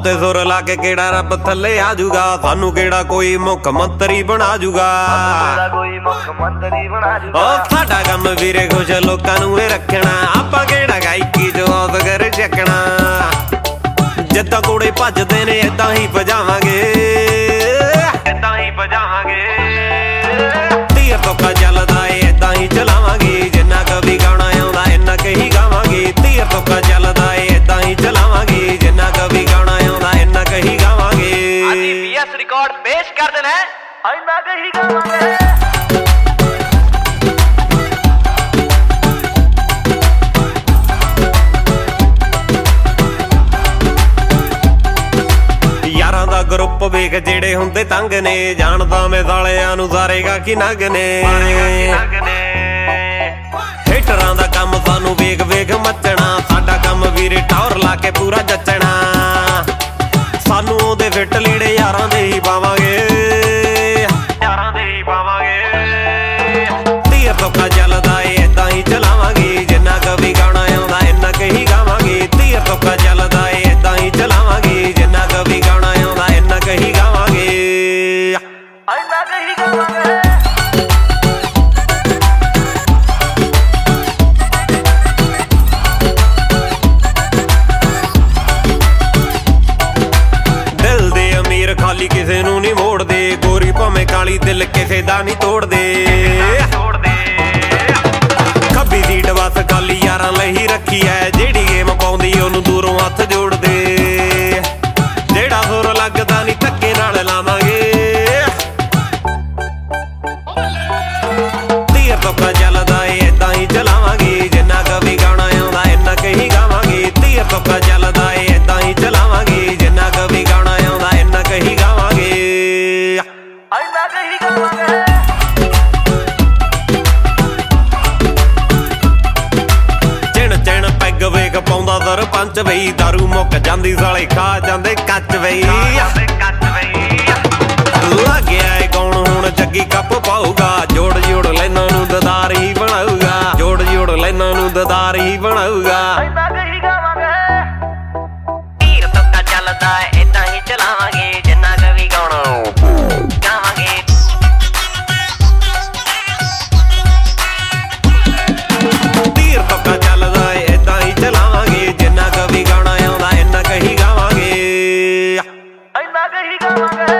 ਬਹੁਤੇ ਸੁਰ ਲਾ ਕੇ ਕਿਹੜਾ ਰੱਬ ਥੱਲੇ ਆ ਜੂਗਾ, ਸਾਨੂੰ ਕਿਹੜਾ ਕੋਈ ਮੁੱਖ ਮੰਤਰੀ ਬਣਾ ਜੂਗਾ। ਸਾਡਾ ਕੰਮ ਵੀਰੇ ਖੁਸ਼ ਲੋਕਾਂ ਨੂੰ ਇਹ ਰੱਖਣਾ, ਆਪਾਂ ਕਿਹੜਾ ਗਾਇਕੀ ਜੋ ਔਸਕਰ ਚੱਕਣਾ। ਜਿੱਦਾਂ ਕੋੜੇ ਭੱਜਦੇ ਨੇ ਏਦਾਂ ਹੀ ਭਜਾਵਾਂਗੇ, ਏਦਾਂ ਹੀ ਭਜਾਵਾਂਗੇ। ਤੀਰ ਤੋਕਾ ਚੱਲਦਾ ਏ ਏਦਾਂ ਹੀ ਚਲਾਵਾਂਗੇ, ਜਿੰਨਾ ਕਵੀ ਗਾਉਣਾ ਆਉਂਦਾ ਇੰਨਾ ਕਹੀ ਗਾਵਾਂਗੇ। ਤੀਰ ਤੋਕਾ ਚੱਲਦਾ ਏ ਏਦਾਂ ਹੀ ਚਲਾਵਾਂਗੇ, ਜਿੰਨਾ ਕਵੀ ਗਾਉਣਾ ਆਉਂਦਾ ਇੰਨਾ ਕਹੀ ਗਾਵਾਂਗੇ। ਅਸੀਂ ਪੀਐਸ ਰਿਕਾਰਡ ਪੇਸ਼ ਕਰ ਦੇਣਾ ਇੰਨਾ ਕਹੀ ਗਾਵਾਂਗੇ। ਗਰੁੱਪ ਵੇਖ ਜਿਹੜੇ ਹੁੰਦੇ ਤੰਗ ਨੇ, ਜਾਣਦਾ ਮੈਂ ਸਾਲਿਆਂ ਨੂੰ ਸਾਰੇਗਾ ਕੀ ਨਗ ਨੇ। ਹੇਟਰਾਂ ਦਾ ਕੰਮ ਸਾਨੂੰ ਵੇਖ ਵੇਖ ਮੱਚਣਾ, ਸਾਡਾ ਕੰਮ ਵੀਰੇ ਟੌਰ ਲਾ ਕੇ ਪੂਰਾ ਜੱਚਣਾ। ਸਾਨੂੰ ਉਹਦੇ ਫਿੱਟ ਲੀੜੇ ਯਾਰਾਂ ਦੇ ਹੀ ਪਾਵਾਂਗੇ, ਯਾਰਾਂ ਦੇ ਹੀ ਪਾਵਾਂਗੇ। ਤੀਰ ਤੋਕਾ ਚੱਲਦਾ ਏ ਏਦਾਂ ਹੀ ਚਲਾਵਾਂਗੇ, ਜਿੰਨਾ ਕਵੀ ਗਾਉਣਾ ਆਉਂਦਾ ਇੰਨਾ ਕਹੀ ਗਾਵਾਂਗੇ। ਤੀਰ ਤੋਕਾ ਚੱਲਦਾ ਏ ਏਦਾਂ ਹੀ ਚਲਾਵਾਂਗੇ, ਜਿੰਨਾ ਕਵੀ ਗਾਉਣਾ ਆਉਂਦਾ ਇੰਨਾ ਕਹੀ ਗਾਵਾਂਗੇ, ਇੰਨਾ ਕਹੀ ਗਾਵਾਂਗੇ। ਦਿਲ ਦੇ ਅਮੀਰ ਖਾਲੀ ਕਿਸੇ ਨੂੰ ਨਹੀਂ ਮੋੜਦੇ, ਗੋਰੀ ਭਾਵੇਂ ਕਾਲੀ ਦਿਲ ਕਿਸੇ ਦਾ ਨਹੀਂ ਤੋੜਦੇ। ਖੱਬੀ ਸੀਟ ਬਸ ਖਾਲੀ ਯਾਰਾਂ ਲਈ ਰੱਖੀ ਐ, ਜਿਹੜੀ ਗੇਮ ਪਾਉਂਦੀ ਉਹਨੂੰ ਦੂਰੋਂ ਹੱਥ ਜੋੜਦੇ। ਜਿਹੜਾ ਸੁਰ ਲੱਗਦਾ ਨਹੀਂ ਧੱਕੇ ਨਾਲ ਲਾਵਾਂਗੇ, ਤੀਰ ਤੋਕਾ ਚੱਲਦਾ ਏ ਏਦਾਂ ਹੀ ਚਲਾਵਾਂਗੇ, ਜਿੰਨਾ ਕਵੀ ਗਾਉਣਾ ਆਉਂਦਾ ਇੰਨਾ ਕਹੀ ਗਾਵਾਂਗੇ। ਤੀਰ ਤੋਕਾ ਚੱਲਦਾ ਏ ਏਦਾਂ ਹੀ ਚਲਾਵਾਂਗੇ, ਜਿੰਨਾ ਕਵੀ ਗਾਉਣਾ ਆਉਂਦਾ ਇੰਨਾ ਕਹੀ ਗਾਵਾਂਗੇ, ਇੰਨਾ ਕਹੀ ਗਾਵਾਂਗੇ। ਚਿਣ ਪੈਗ ਵੇਖ ਪਾਉਂਦਾ ਸਰਪੰਚ ਬਈ, ਦਾਰੂ ਮੁੱਕ ਜਾਂਦੀ ਸਾਲੇ ਖਾ ਜਾਂਦੇ ਕੱਚ ਬਈ। ਲੱਗਿਆ ਏ ਗਾਉਣ ਹੁਣ ਜੱਗੀ ਕੱਪ ਪਾਊਗਾ, ਜੋੜ ਜੋੜ ਲੈਨਾਂ ਨੂੰ ਦਦਾਰ ਹੀ ਬਣਾਊਗਾ, ਜੋੜ ਜੋੜ ਲੈਨਾਂ ਨੂੰ ਦਦਾਰ ਹੀ ਬਣਾਊਗਾ। ਇੰਨਾ ਕਹੀ ਗਾਵਾਂਗੇ। ਤੀਰ ਤੋਕਾ ਚੱਲਦਾ ਏਦਾਂ ਹੀ ਚਲਾਵਾਂਗੇ, ਜਿੰਨਾ ਕਵੀ ਗਾਉਣਾ ਗਾਵਾਂਗੇ। ਤੀਰ ਤੋਕਾ ਚੱਲਦਾ ਏ ਏਦਾਂ ਹੀ ਚਲਾਵਾਂਗੇ, ਜਿੰਨਾ ਕਵੀ ਗਾਉਣਾ ਆਉਂਦਾ ਇੰਨਾ ਕਹੀ ਗਾਵਾਂਗੇ, ਇੰਨਾ ਕਹੀ ਗਾਵਾਂਗੇ।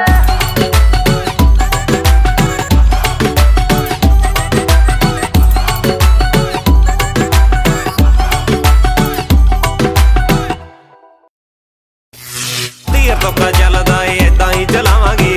ਤੀਰ ਤੋਕਾ ਚੱਲਦਾ ਏ ਏਦਾਂ ਹੀ ਚਲਾਵਾਂਗੇ,